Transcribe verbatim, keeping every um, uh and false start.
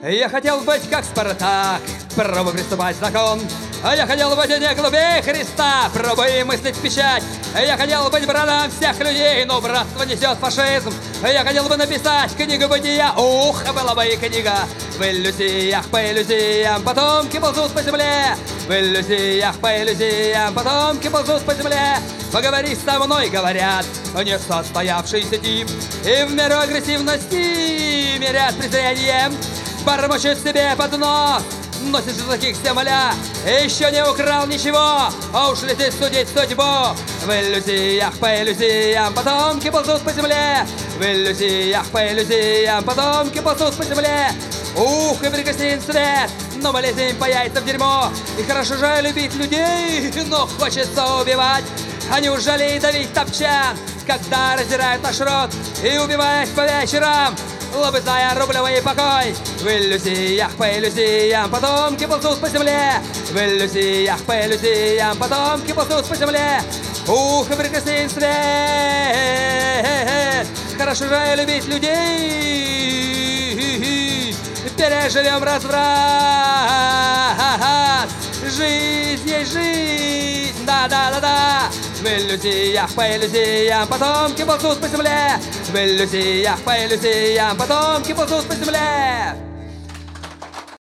Я хотел быть как Спартак, пробуй приступать закон. Я хотел быть не глупее Христа, пробуй мыслить в печать. Я хотел быть братом всех людей, но братство несет фашизм. Я хотел бы написать книгу бытия, ух, была бы и книга. В иллюзиях по иллюзиям потомки ползут по земле. В иллюзиях по иллюзиям потомки ползут по земле. Поговори со мной, говорят, не состоявшийся тип. И в меру агрессивности мерят презрением. Бормочет себе под нос, носит же таких земля. Еще не украл ничего, а уж летит судить судьбу. В иллюзиях по иллюзиям потомки ползут по земле. В иллюзиях по иллюзиям потомки ползут по земле. Ух, и прекрасен свет, но мы лезем по яйцам в дерьмо. И хорошо же любить людей, но хочется убивать. А неужели и давить топчан, когда раздирают наш рот и убивают по вечерам, лобызая рублевый покой? В иллюзиях по иллюзиям потомки ползут по земле. В иллюзиях по иллюзиям потомки ползут по земле. Ух, и прекрасен свет, хорошо же любить людей. Переживем разврат, жизнь есть жизнь, да-да-да-да. В иллюзиях по иллюзиям потомки ползут по земле. В иллюзиях по иллюзиям потомки ползут по земле.